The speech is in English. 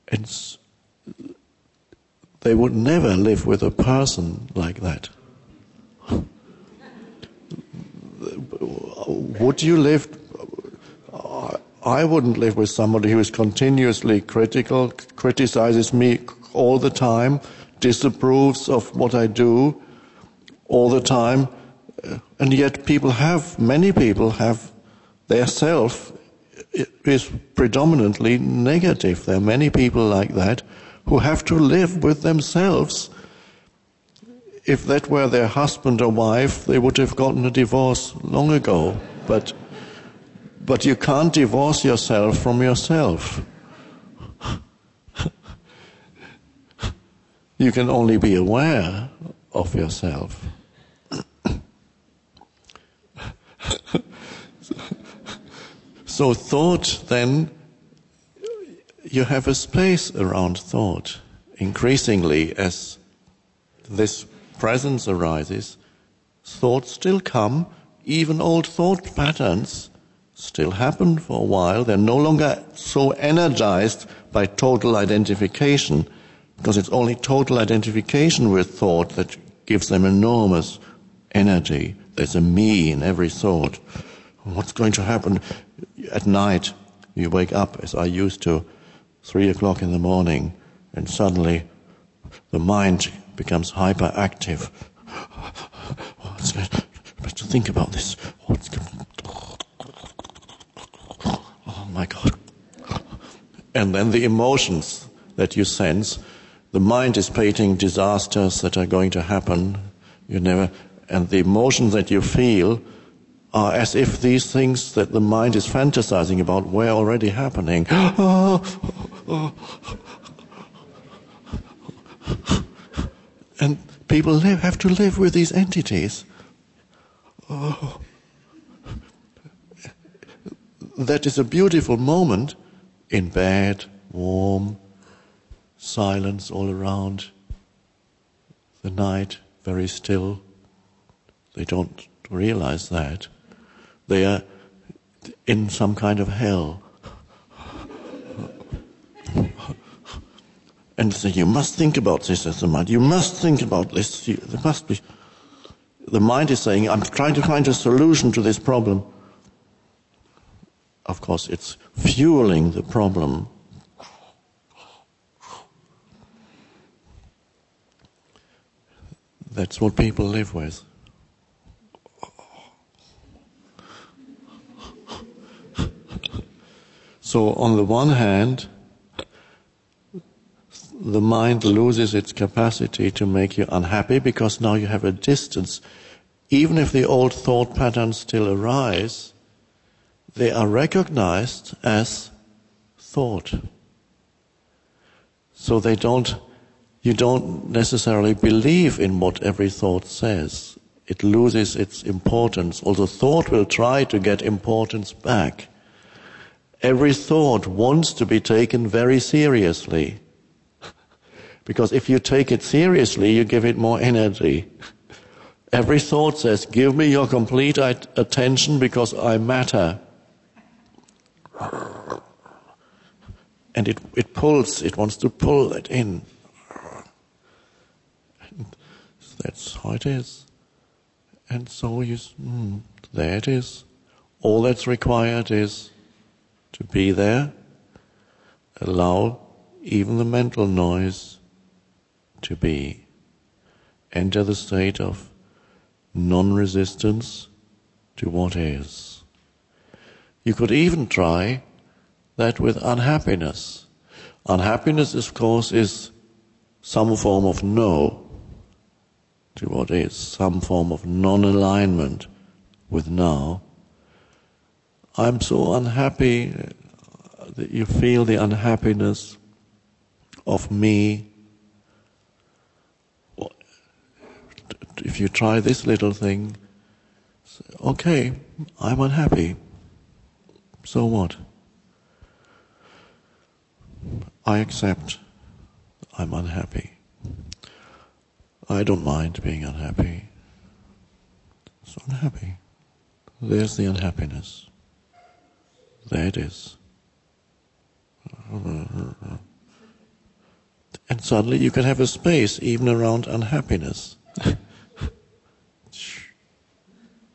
And they would never live with a person like that. Would you live? I wouldn't live with somebody who is continuously critical, criticizes me all the time, disapproves of what I do all the time, and yet many people have their self is predominantly negative. There are many people like that who have to live with themselves. If that were their husband or wife, they would have gotten a divorce long ago. But you can't divorce yourself from yourself. You can only be aware of yourself. So thought, then, you have a space around thought. Increasingly, as this presence arises, thoughts still come, even old thought patterns still happen for a while. They're no longer so energized by total identification, because it's only total identification with thought that gives them enormous energy. There's a me in every thought. What's going to happen at night? You wake up, as I used to, 3 o'clock in the morning, and suddenly the mind becomes hyperactive. What's going to think about this? Oh my God. And then the emotions that you sense, the mind is painting disasters that are going to happen. And the emotions that you feel are as if these things that the mind is fantasizing about were already happening. And people have to live with these entities. That is a beautiful moment in bed, warm, silence all around, the night very still. They don't realize that. They are in some kind of hell. And say, you must think about this as the mind. You must think about this. There must be. The mind is saying, I'm trying to find a solution to this problem. Of course, it's fueling the problem. That's what people live with. So on the one hand, the mind loses its capacity to make you unhappy because now you have a distance. Even if the old thought patterns still arise, they are recognized as thought. So you don't necessarily believe in what every thought says. It loses its importance, although thought will try to get importance back. Every thought wants to be taken very seriously. Because if you take it seriously, you give it more energy. Every thought says, give me your complete attention because I matter. And it pulls, it wants to pull it in. And that's how it is. And so there it is. All that's required is to be there, allow even the mental noise to be. Enter the state of non-resistance to what is. You could even try that with unhappiness. Unhappiness, of course, is some form of no to what is, some form of non-alignment with now. I'm so unhappy that you feel the unhappiness of me. If you try this little thing, okay, I'm unhappy. So what? I accept I'm unhappy. I don't mind being unhappy. So unhappy. There's the unhappiness. There it is. And suddenly you can have a space even around unhappiness.